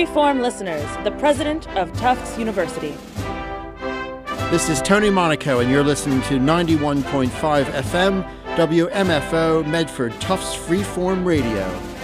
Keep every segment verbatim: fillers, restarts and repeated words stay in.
Freeform listeners, the president of Tufts University. This is Tony Monaco, and you're listening to ninety-one point five F M, W M F O, Medford Tufts Freeform Radio.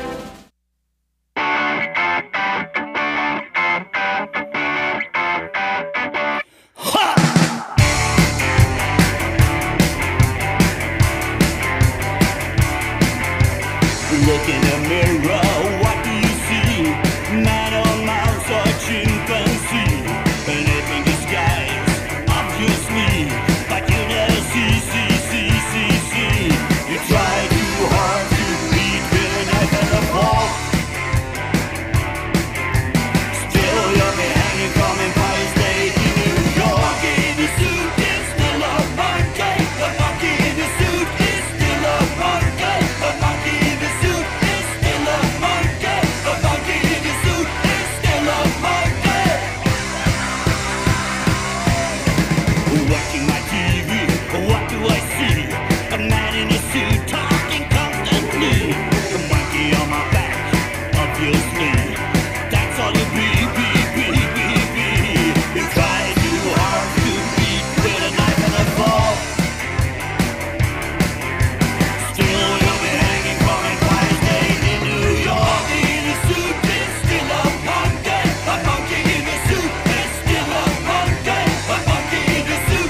Look in the mirror, what do you see? Man or mouse or chimpanzee? An ape in disguise, obviously, but you never see, see, see, see, see. You try too hard to beat with a knife and a fork. Still you'll be hanging from Empire State in New York. In the suit is still a monkey. The monkey in the suit is still a monkey. A monkey in the suit. Watching my T V, what do I see? A man in a suit talking constantly. A monkey on my back, obviously. That's all you be, be, be, be, be. You try too hard to beat with a knife and a fork. Still you'll be hanging from Empire State in New York. In a suit is still a monkey. A monkey in a suit is still a monkey. A monkey in a suit.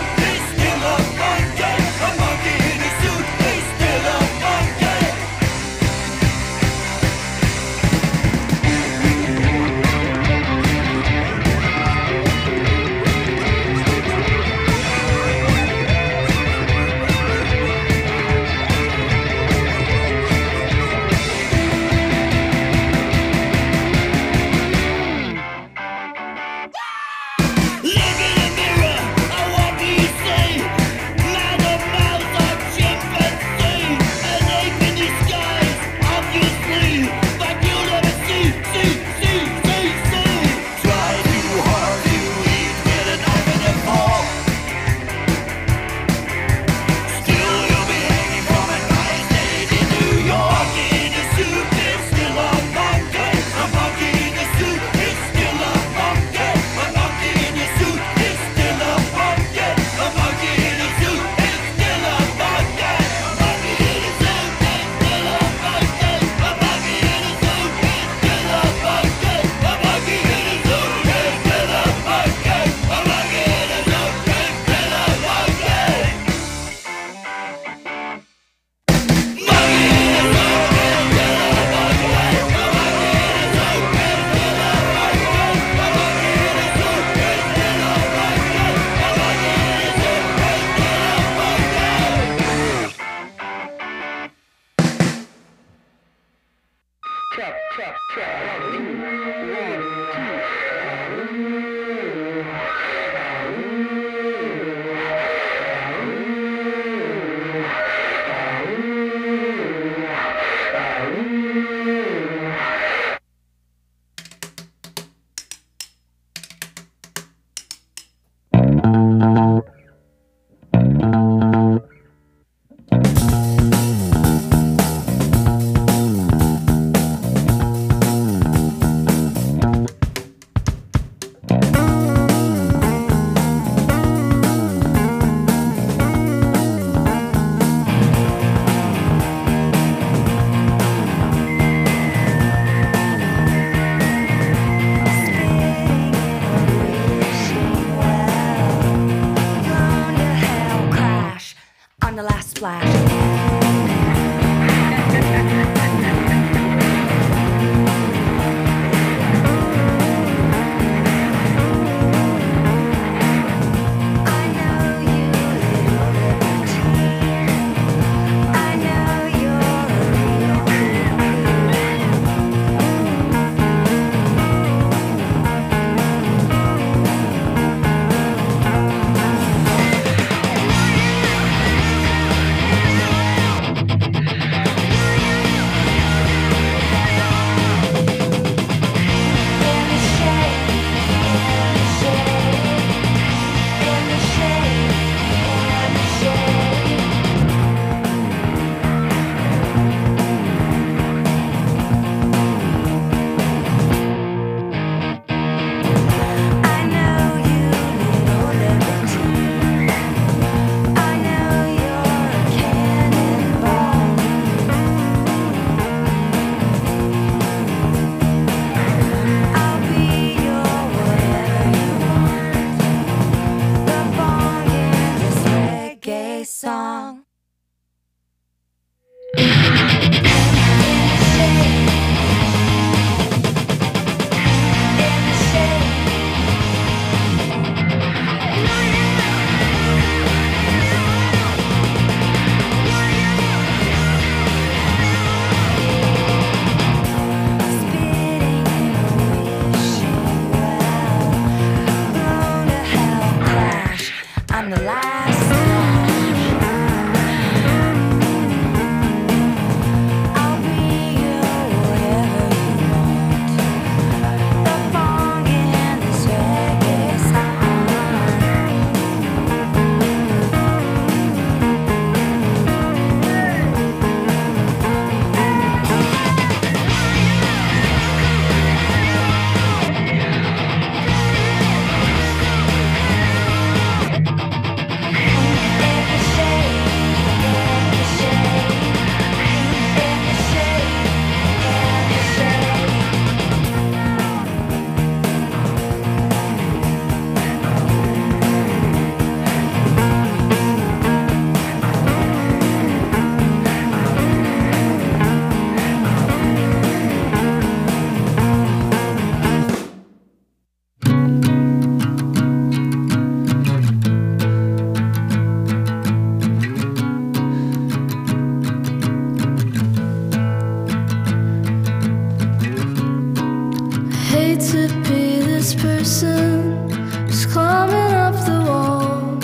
person who's climbing up the walls.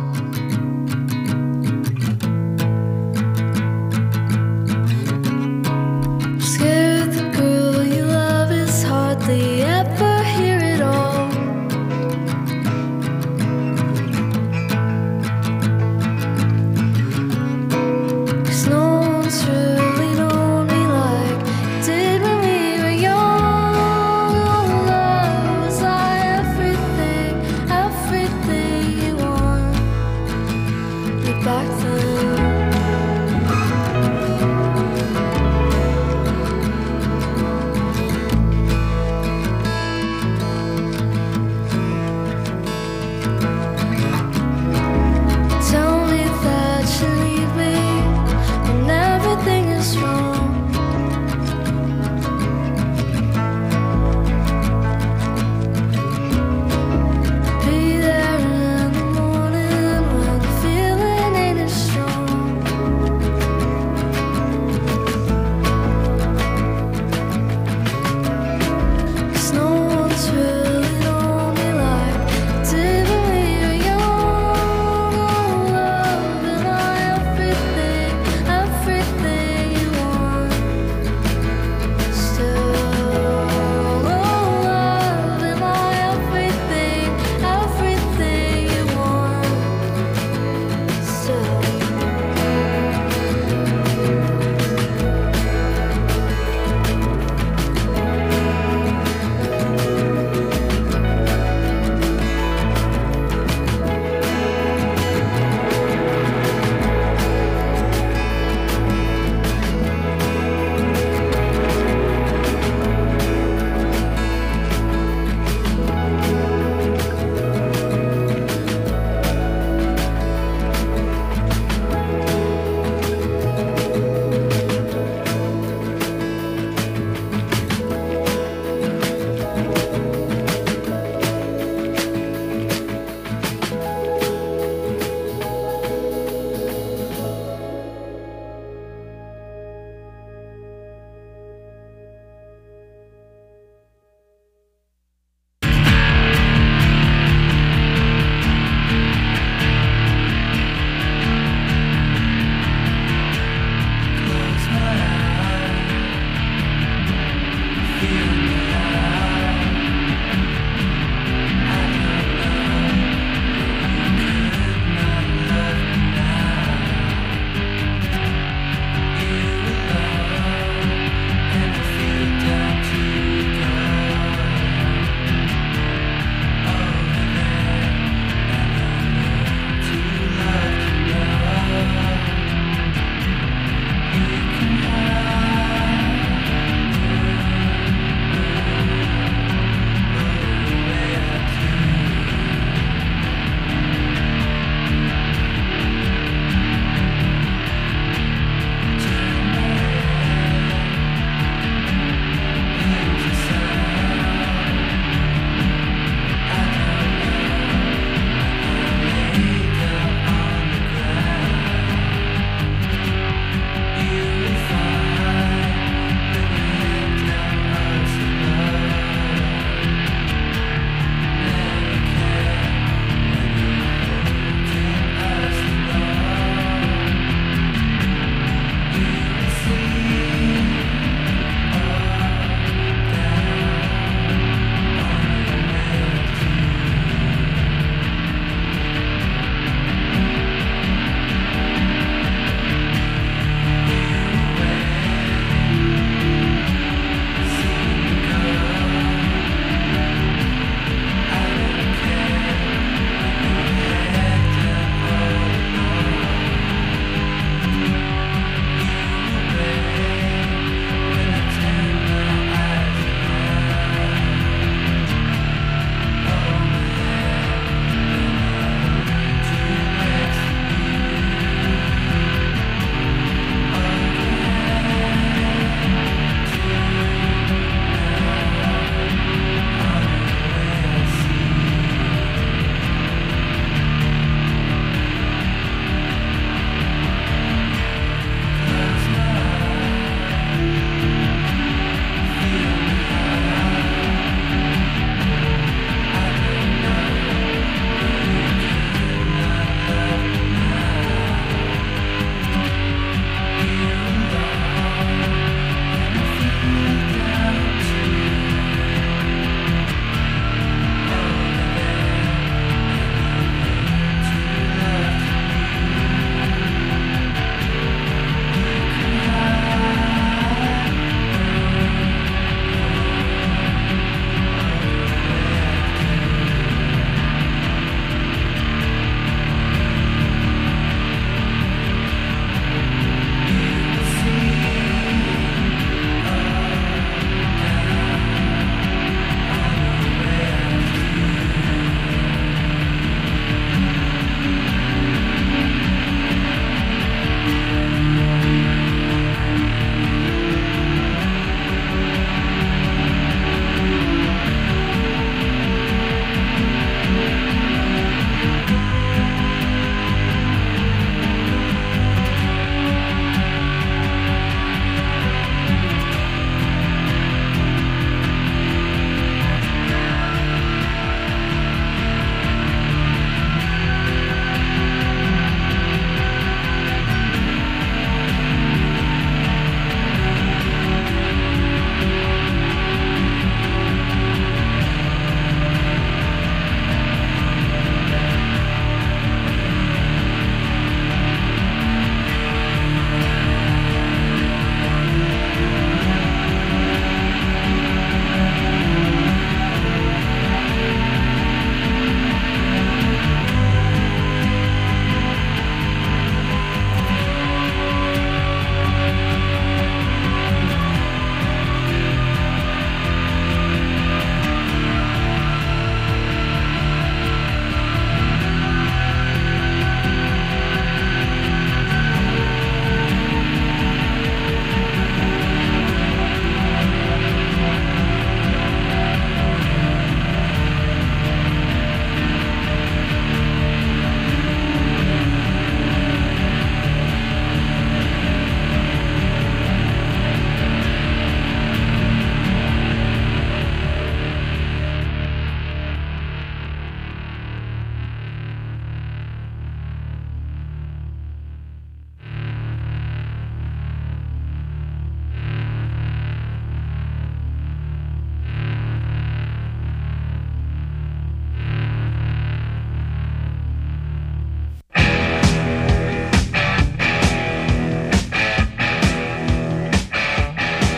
Scared the girl you love is hardly ever hear it all. Cause no one's really known me like it did when we were young. Oh, love was like everything, everything.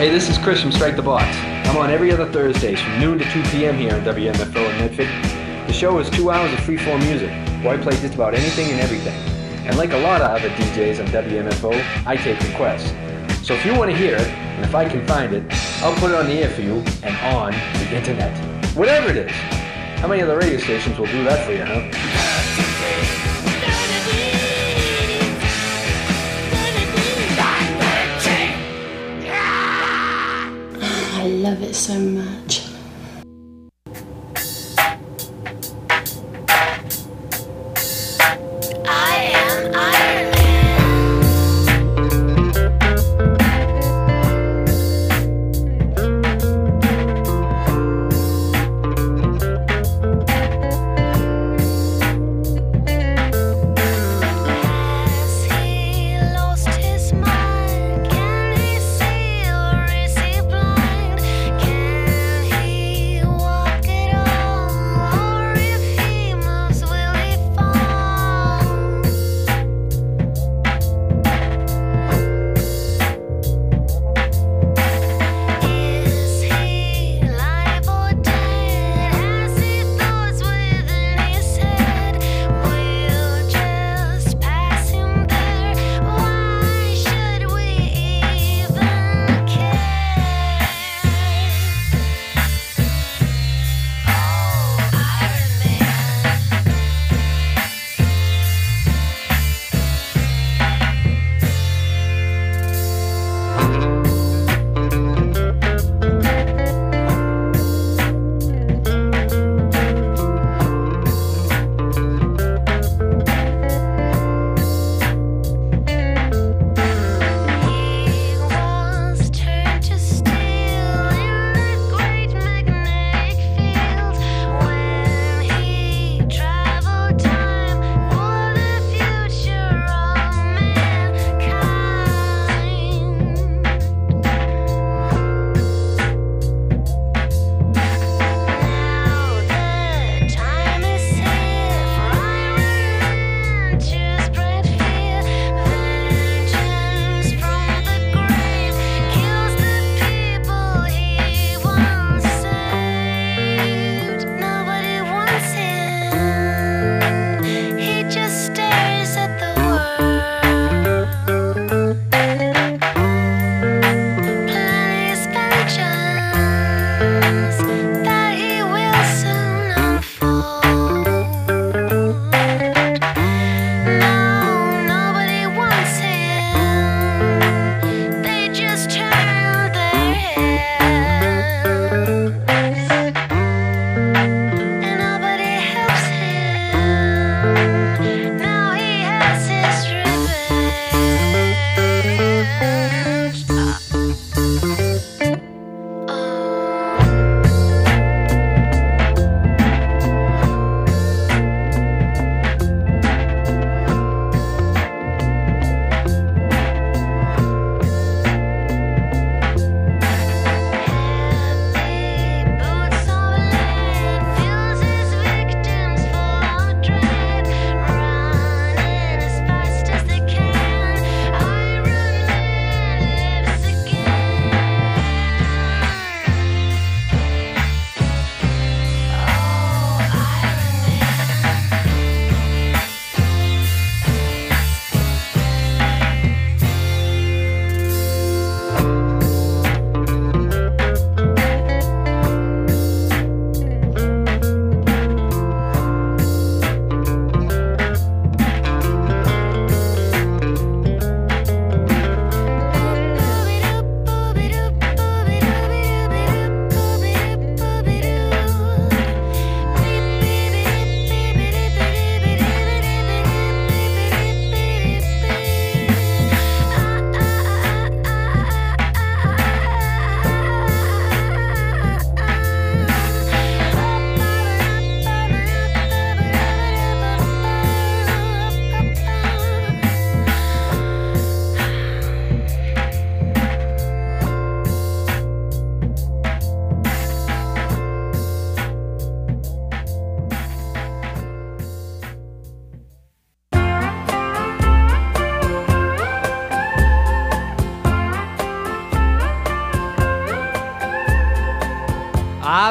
Hey, this is Chris from Strike the Box. I'm on every other Thursdays from noon to two p.m. here on W M F O in Medford. The show is two hours of free-form music, where I play just about anything and everything. And like a lot of other D Js on W M F O, I take requests. So if you want to hear it, and if I can find it, I'll put it on the air for you and on the internet. Whatever it is. How many other radio stations will do that for you, huh? I love it so much. I am Iron Man. Has he lost his mind? Can he see or is he blind? Can he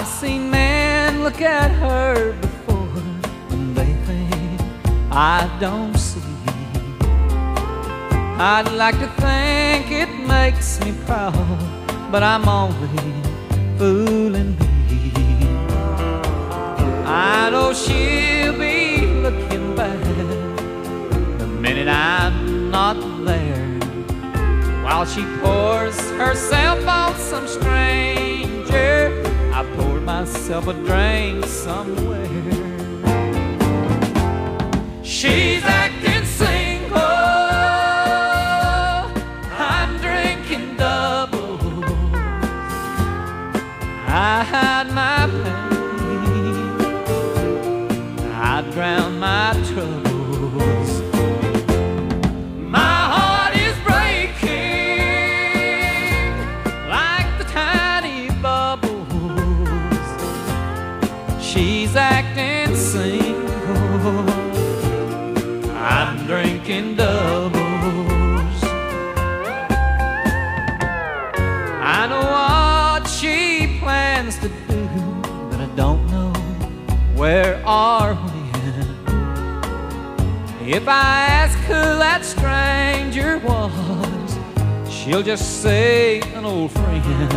I've seen men look at her before when they think I don't see. I'd like to think it makes me proud, but I'm only fooling me. I know she'll be looking back the minute I'm not there, while she pours herself on some stranger. I poured myself a drink somewhere. She's acting single, I'm drinking doubles. I hide my pain, I drown my troubles. My heart is breaking like the tiny bubbles. She's acting single, I'm drinking doubles. I know what she plans to do, but I don't know where or when. If I ask who that stranger was, she'll just say an old friend.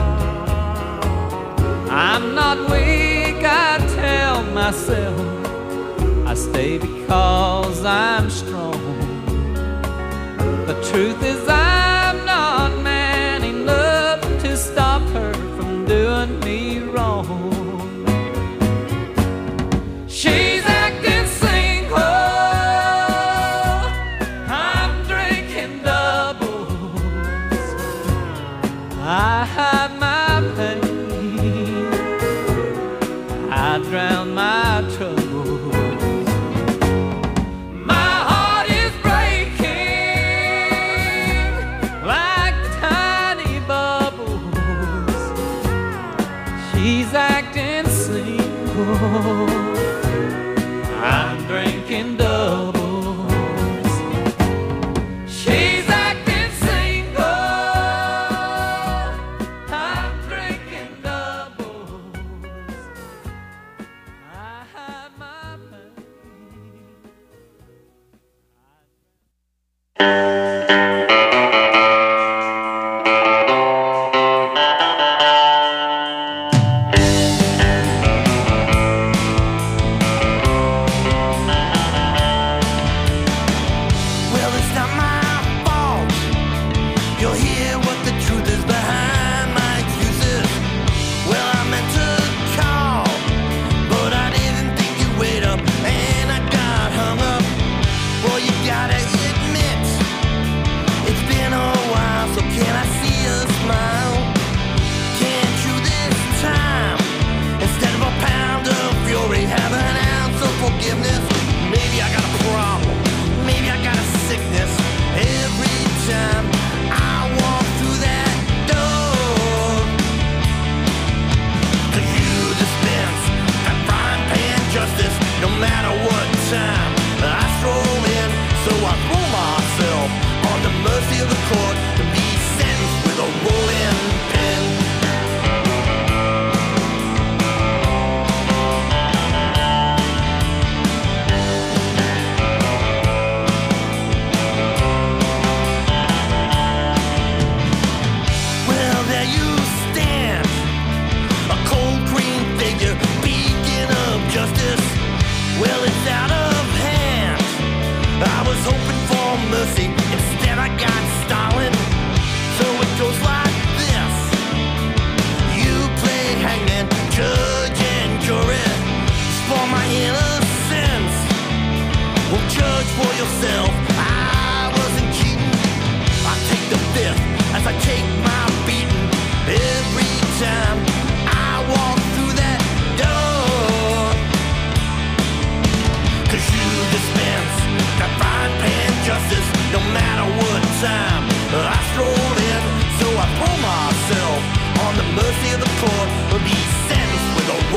I'm not weak, I tell myself. I stay because I'm strong. The truth is I'm not man enough to stop her from doing me wrong. She's acting single, I'm drinking doubles. I hide my pain, I drown my troubles. She's acting single, I'm drinking doubles. She's acting single, I'm drinking doubles. I hide my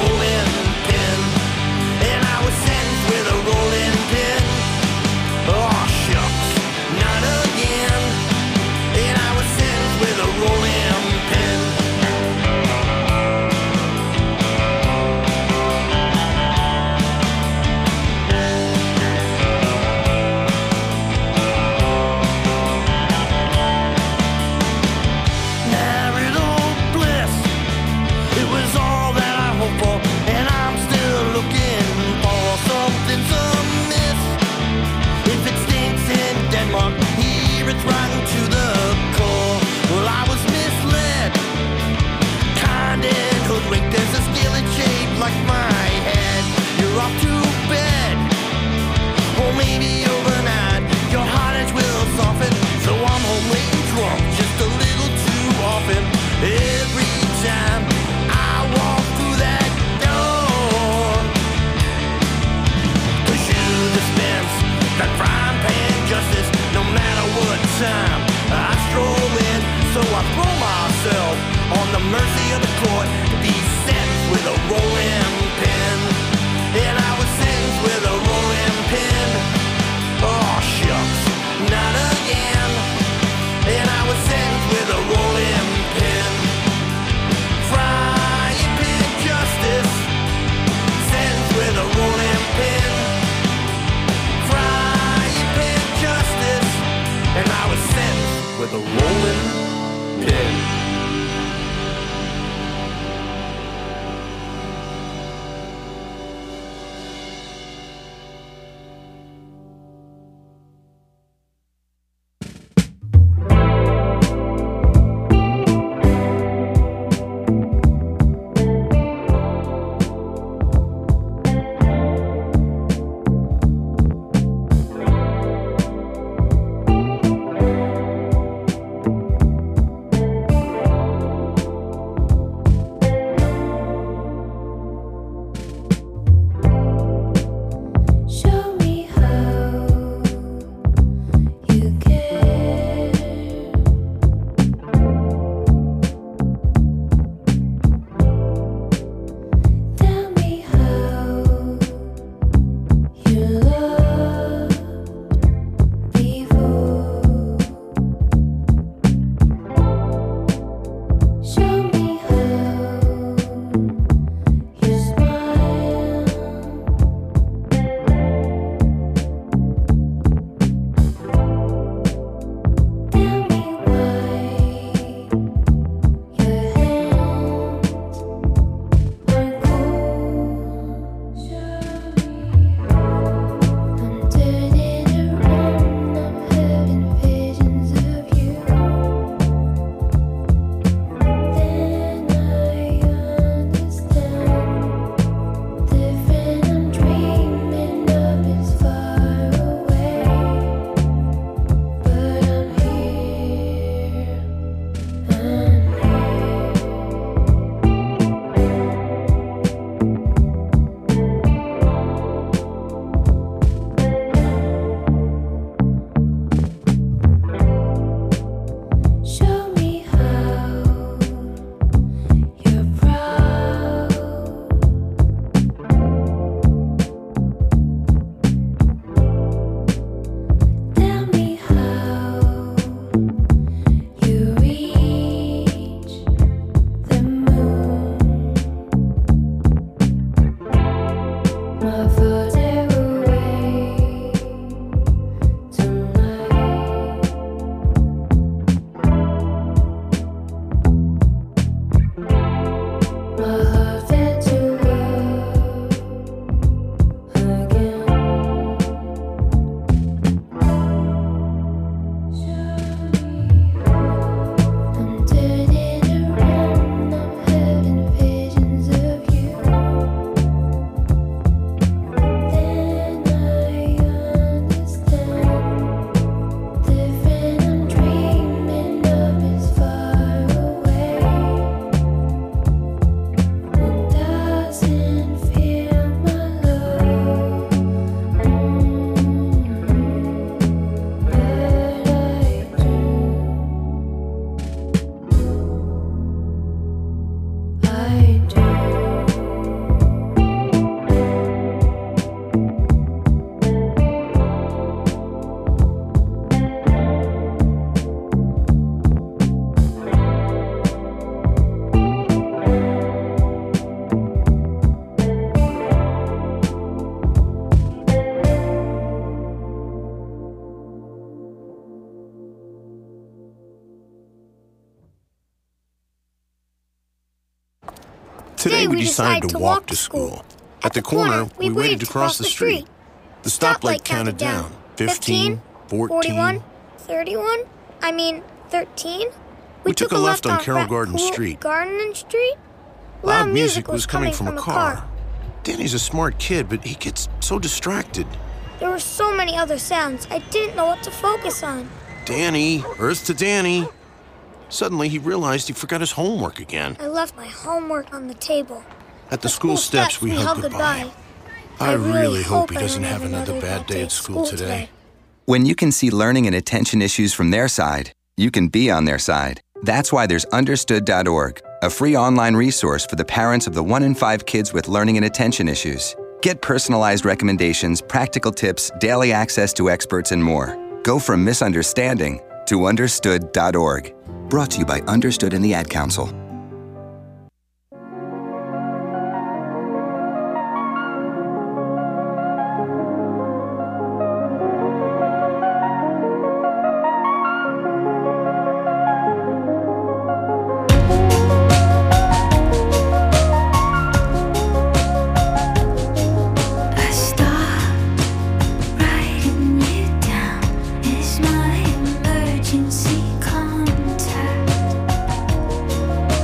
Oh, Today we decided to walk to school. At the corner, we waited to cross the street. The stoplight counted down. Fifteen, fourteen, thirty-one? I mean, thirteen? We took a left on Carroll Garden Street. Garden Street? Loud music was coming from a car. Danny's a smart kid, but he gets so distracted. There were so many other sounds, I didn't know what to focus on. Danny, Earth to Danny. Suddenly, he realized he forgot his homework again. I left my homework on the table. At the school steps, we hugged goodbye. I really hope he doesn't have another bad day at school today. When you can see learning and attention issues from their side, you can be on their side. That's why there's understood dot org, a free online resource for the parents of the one in five kids with learning and attention issues. Get personalized recommendations, practical tips, daily access to experts, and more. Go from misunderstanding to understood dot org. Brought to you by Understood and the Ad Council. Emergency contact.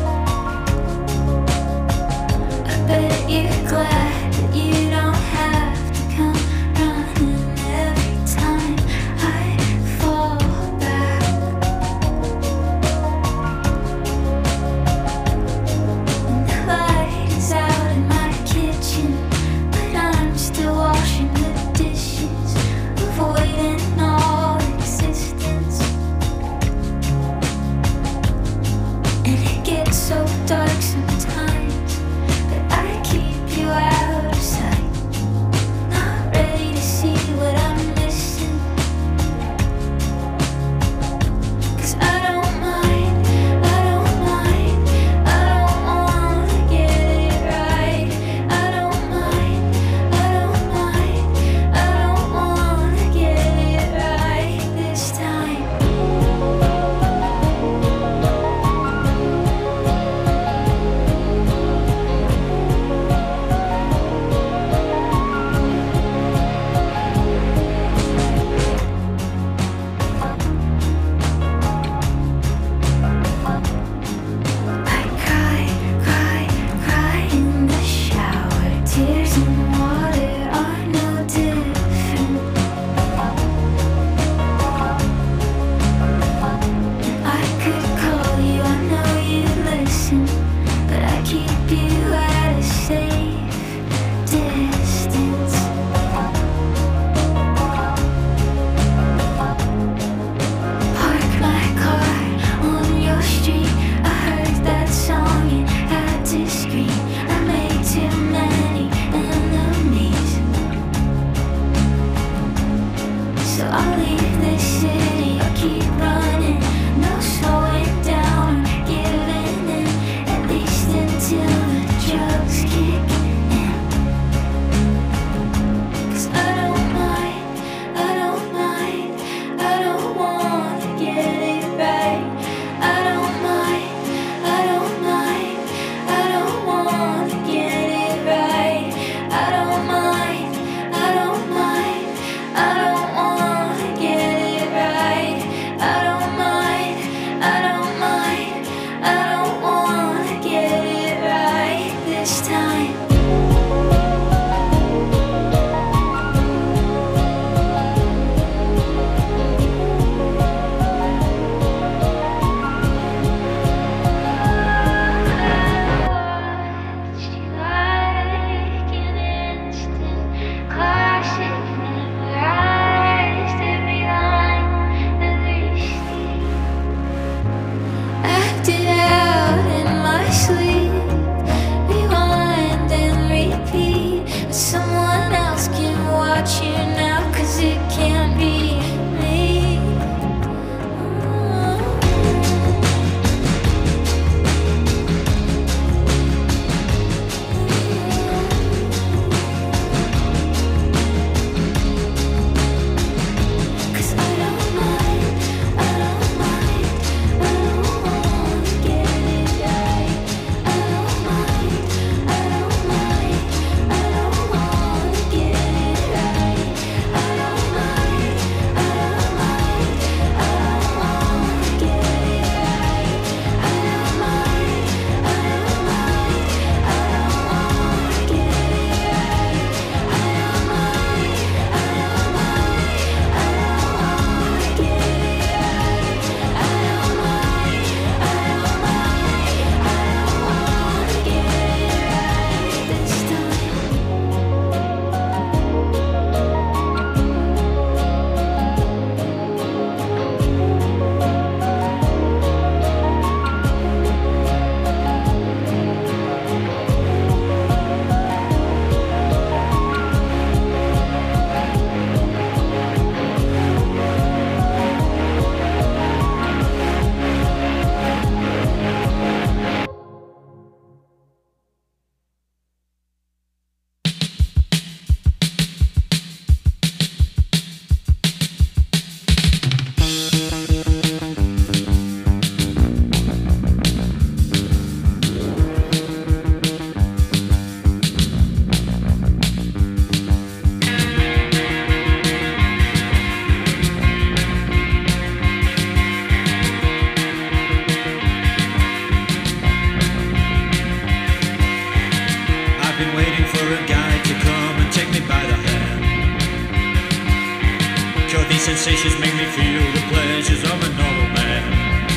But these sensations make me feel the pleasures of a normal man.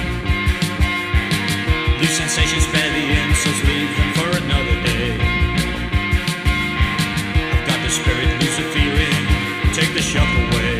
These sensations spare the insults, leave them for another day. I've got the spirit, lose the feeling, take the shock away.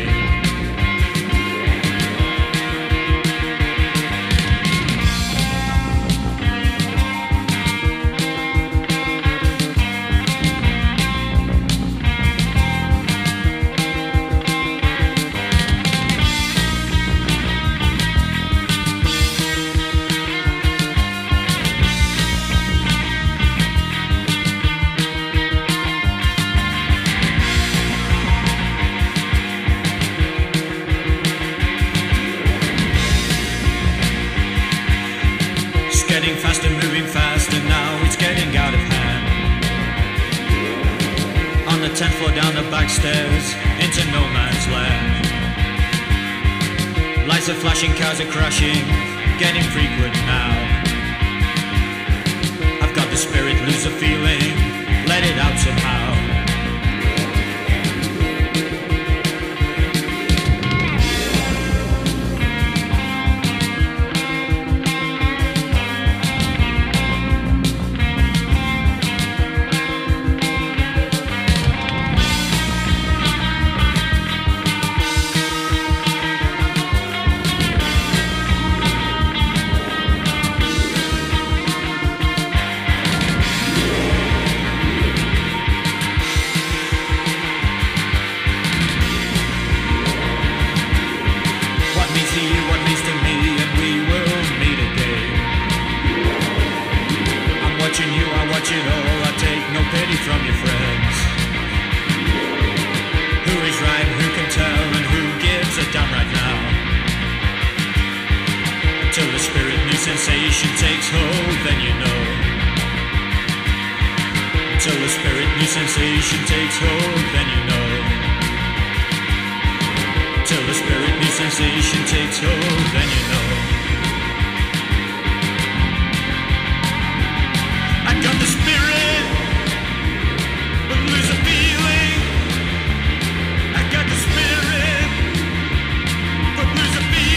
Getting faster, moving faster, now it's getting out of hand. On the tenth floor, down the back stairs, into no man's land. Lights are flashing, cars are crashing, getting frequent now. I've got the spirit, lose the feeling, let it out somehow. Sensation takes hold, then you know. Till the spirit, new sensation takes hold, then you know. Till the spirit, new sensation takes hold, then you know. I got the spirit, but lose a feeling. I got the spirit, but lose a feeling.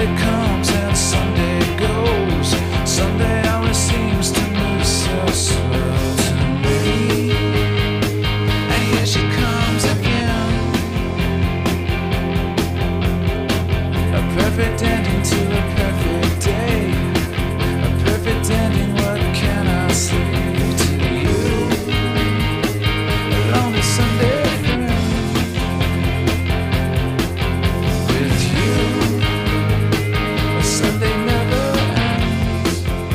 Sunday comes and Sunday goes. Sunday always seems to move so slow to me. And here she comes again. A perfect ending to a perfect day. A perfect ending, what can I say to you? A lonely Sunday friend. With you, a Sunday never ends.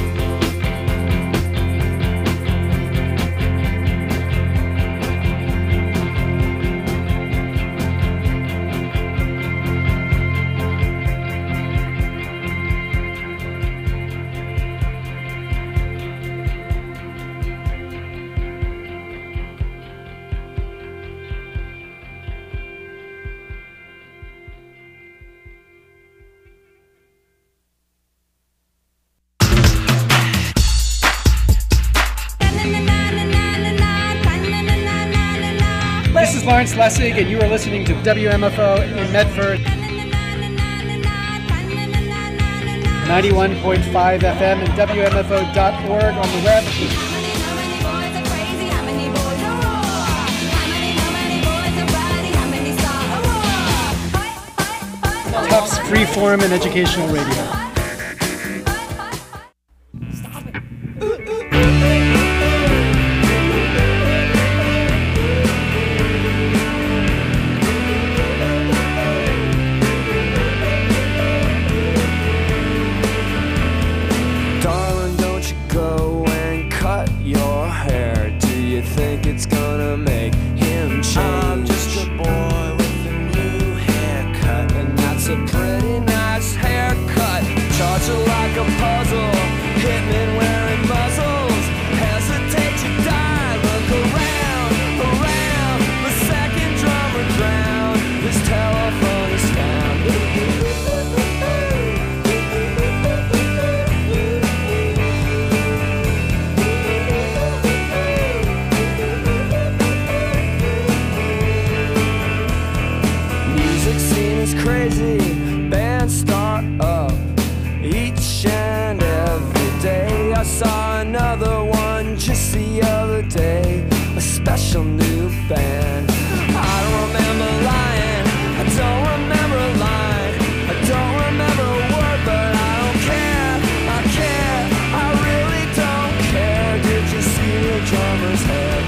This is Lawrence Lessig, and you are listening to W M F O in Medford. ninety-one point five F M and W M F O dot org on the web. Tufts Freeform and Educational Radio. Darling, don't you go and cut your hair. Do you think it's gonna make him change? I'm just a boy with a new haircut, and that's a pretty nice haircut. Charge it like a puzzle, hitmen wearing muzzles. Hesitate to die, look around, around. The second drummer drowned, his telephone is found. Music scene is crazy, bands start up each and every day. I saw another one just the other day, a special new band. I don't remember lying, I don't remember a line, I don't remember a word, but I don't care, I care, I really don't care. Did you see the drummer's head?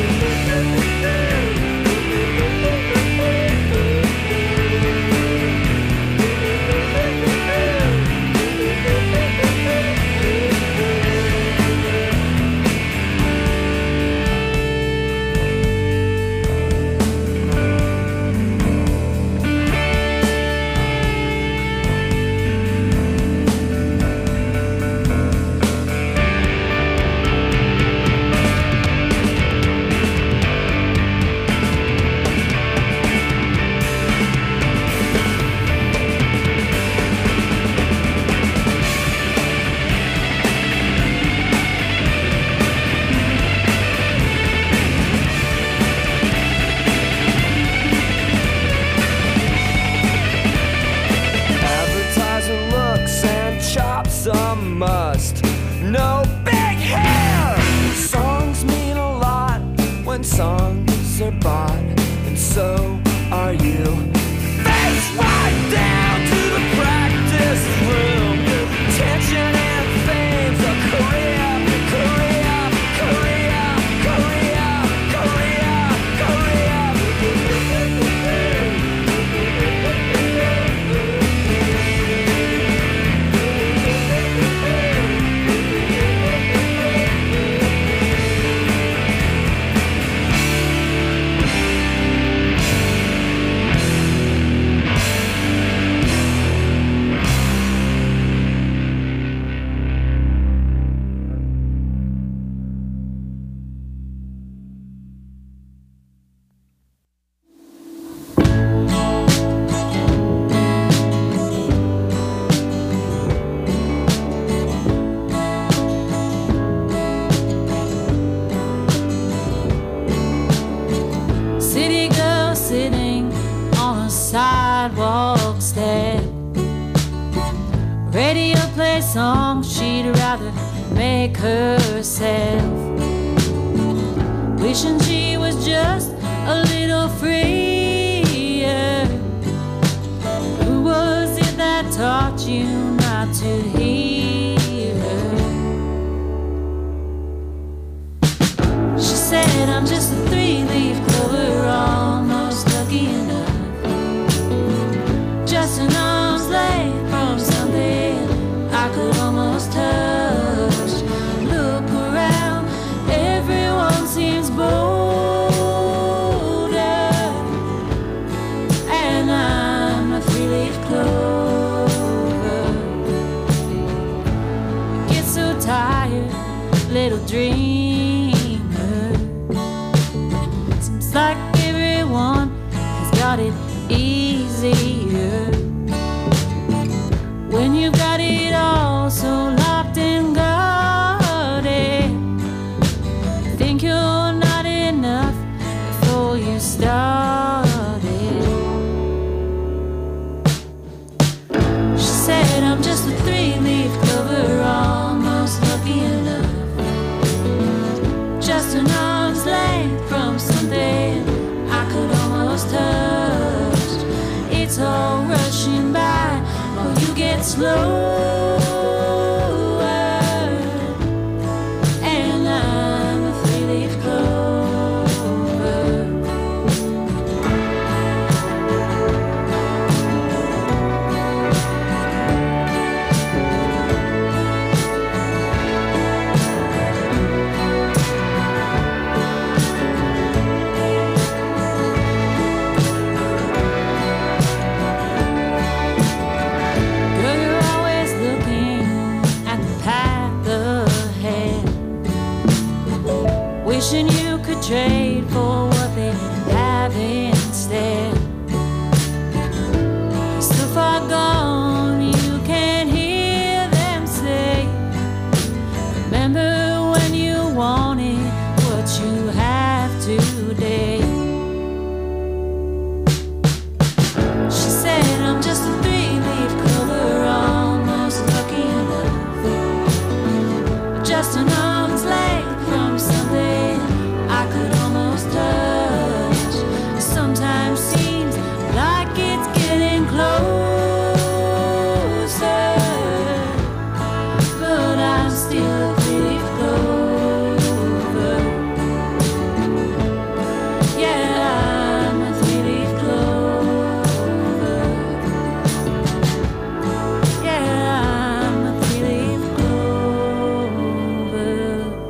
Advertising looks and chops a must. No big hair. Songs mean a lot when songs are bought, and so are you. Face right down to the practice room. Tension and fame's a career, career, career, career, career, career. Radio play songs she'd rather make herself. Wishing she was just a little freer. Who was it that taught you not to hear her? She said, I'm just a three-leaf clover, almost lucky enough. Just an arm's length from something I could almost touch. Look around, everyone seems bolder, and I'm a three-leaf clover. Get so tired, little dreamer. Seems like everyone has got it easier when you've got it all so locked and guarded. Think you're not enough before you started. She said, I'm just a three-leaf clover, almost lucky enough. Just an arm's length from something I could almost touch. It's all rushing by while you get slower, and I'm a three-leaf clover. Girl, you're always looking at the path ahead, wishing you could trade for what they have instead. You're so far gone, you can't hear them say, remember when you wanted what you have today. She said, I'm just a three-leaf clover, almost lucky enough. Just an arm's length from something I could almost touch. Sometimes seems like it's getting closer, but I'm still a three-leaf clover. Yeah, I'm a three-leaf clover. Yeah, I'm a three-leaf clover.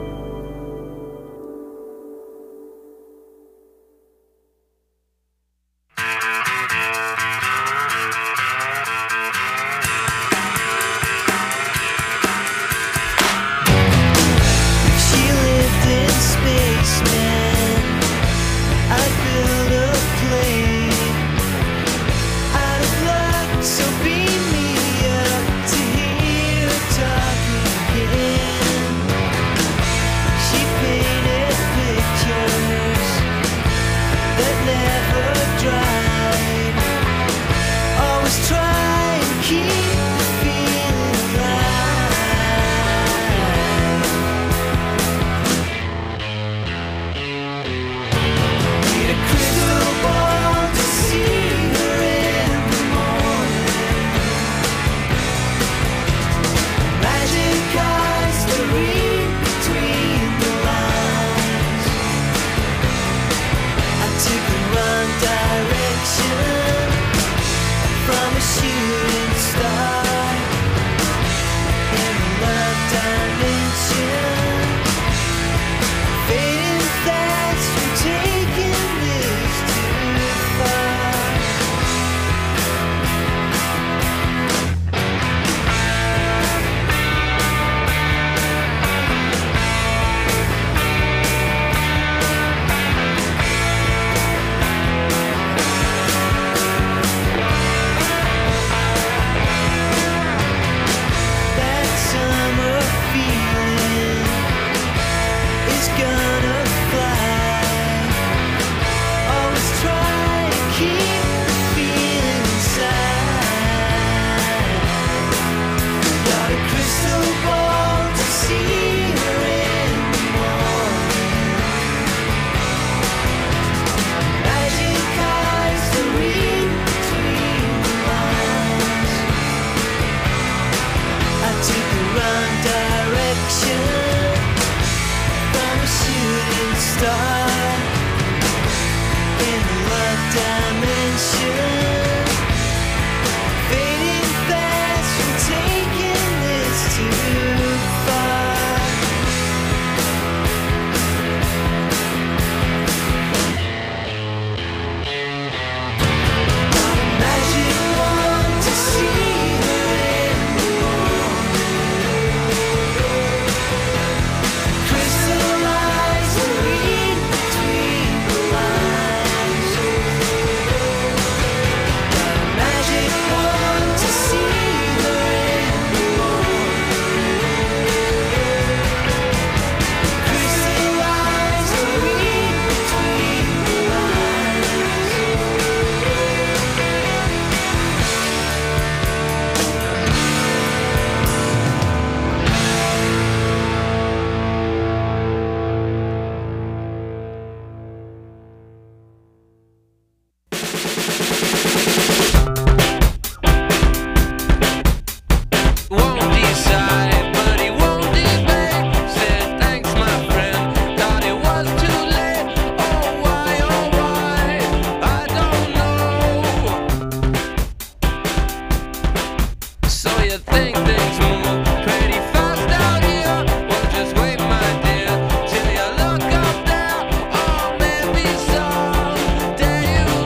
She lived in space, man. I'd build a plane out of luck, so beam me up to hear her talk again. She painted pictures that never dried. Always try and keep the feeling right. Need a crystal ball to see her in the morning. Magic eyes to read between the lines. I took the wrong direction from a shooting star. think things move pretty fast out here. Well, just wait, my dear, till you look up there. Oh, maybe someday you'll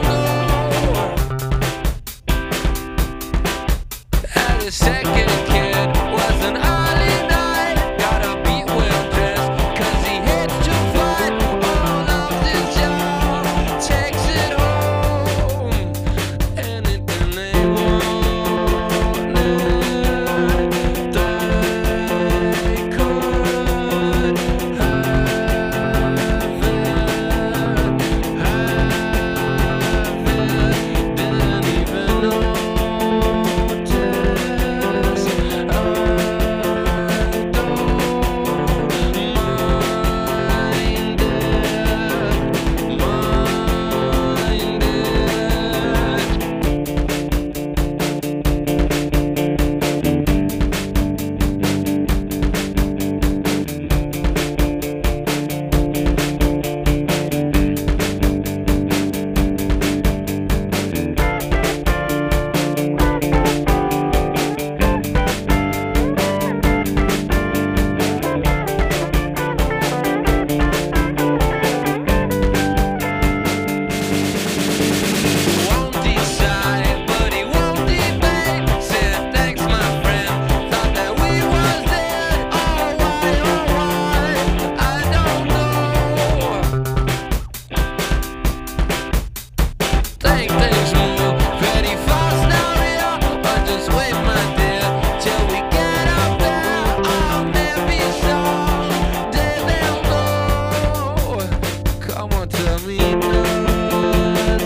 know. At a second kid was an early night. Got a beat well dressed, cause he hates to fight. All of his job takes it home. Anything they want, they could didn't even notice. Won't decide, but he won't debate. Said thanks, my friend. Thought that we was dead. Oh, why, oh, why? I don't know. Think things move pretty fast out here. But just wait, my dear, till we get up there. Oh, maybe someday they'll know. Come on, tell me nothing.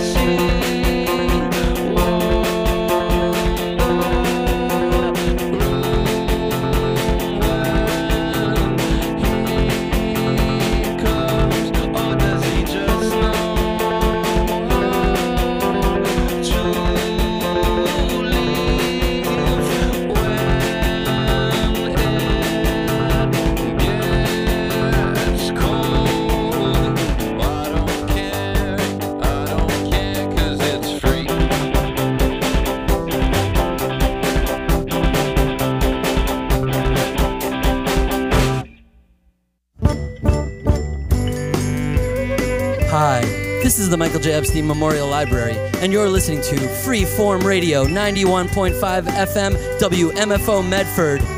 Or does he just know to leave when it gets cold? I don't care, I don't care, 'cause it's free. Hi, this is the Michael J. Epstein Memorial Library, and you're listening to Freeform Radio ninety-one point five F M W M F O Medford.